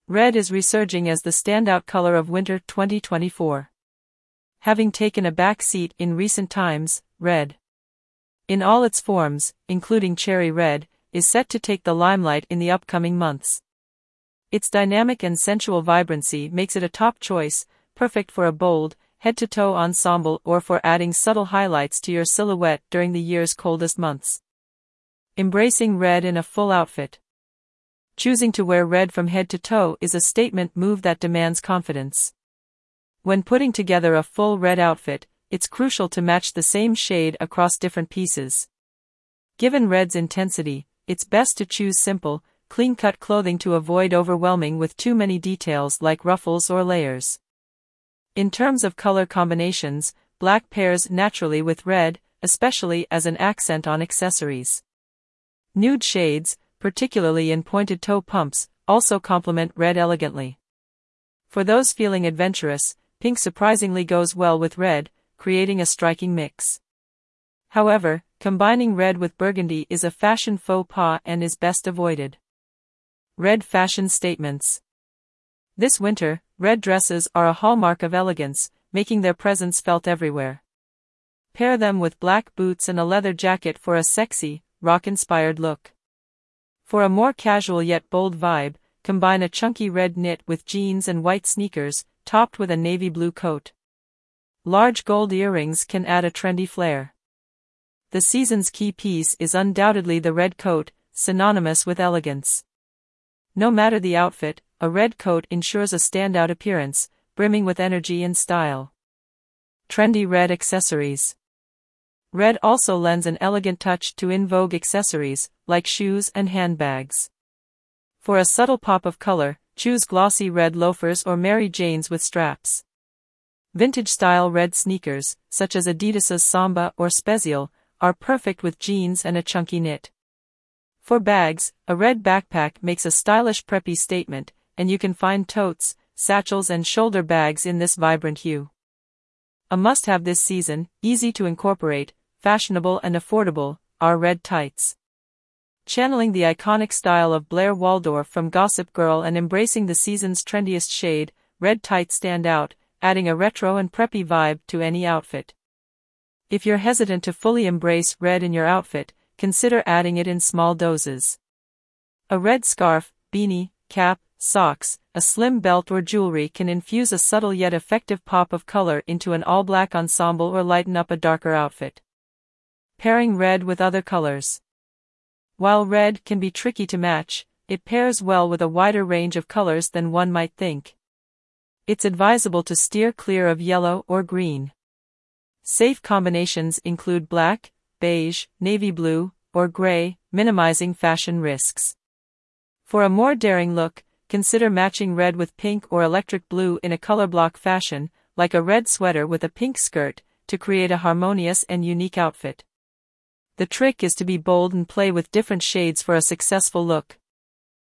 Red is resurging as the standout color of winter 2024. Having taken a back seat in recent times, red, in all its forms, including cherry red, is set to take the limelight in the upcoming months. Its dynamic and sensual vibrancy makes it a top choice, perfect for a bold, head-to-toe ensemble or for adding subtle highlights to your silhouette during the year's coldest months. Embracing red in a full outfit. Choosing to wear red from head to toe is a statement move that demands confidence. When putting together a full red outfit, it's crucial to match the same shade across different pieces. Given red's intensity, it's best to choose simple, clean-cut clothing to avoid overwhelming with too many details like ruffles or layers. In terms of color combinations, black pairs naturally with red, especially as an accent on accessories. Nude shades, particularly in pointed toe pumps, also complement red elegantly. For those feeling adventurous, pink surprisingly goes well with red, creating a striking mix. However, combining red with burgundy is a fashion faux pas and is best avoided. Red fashion statements. This winter, red dresses are a hallmark of elegance, making their presence felt everywhere. Pair them with black boots and a leather jacket for a sexy, rock-inspired look. For a more casual yet bold vibe, combine a chunky red knit with jeans and white sneakers, topped with a navy blue coat. Large gold earrings can add a trendy flair. The season's key piece is undoubtedly the red coat, synonymous with elegance. No matter the outfit, a red coat ensures a standout appearance, brimming with energy and style. Trendy red accessories. Red also lends an elegant touch to in vogue accessories, like shoes and handbags. For a subtle pop of color, choose glossy red loafers or Mary Janes with straps. Vintage-style red sneakers, such as Adidas's Samba or Spezial, are perfect with jeans and a chunky knit. For bags, a red backpack makes a stylish preppy statement, and you can find totes, satchels and shoulder bags in this vibrant hue. A must-have this season, easy to incorporate, fashionable and affordable, are red tights. Channeling the iconic style of Blair Waldorf from Gossip Girl and embracing the season's trendiest shade, red tights stand out, adding a retro and preppy vibe to any outfit. If you're hesitant to fully embrace red in your outfit, consider adding it in small doses. A red scarf, beanie, cap, socks, a slim belt or jewelry can infuse a subtle yet effective pop of color into an all-black ensemble or lighten up a darker outfit. Pairing red with other colors. While red can be tricky to match, it pairs well with a wider range of colors than one might think. It's advisable to steer clear of yellow or green. Safe combinations include black, beige, navy blue, or gray, minimizing fashion risks. For a more daring look, consider matching red with pink or electric blue in a color block fashion, like a red sweater with a pink skirt, to create a harmonious and unique outfit. The trick is to be bold and play with different shades for a successful look.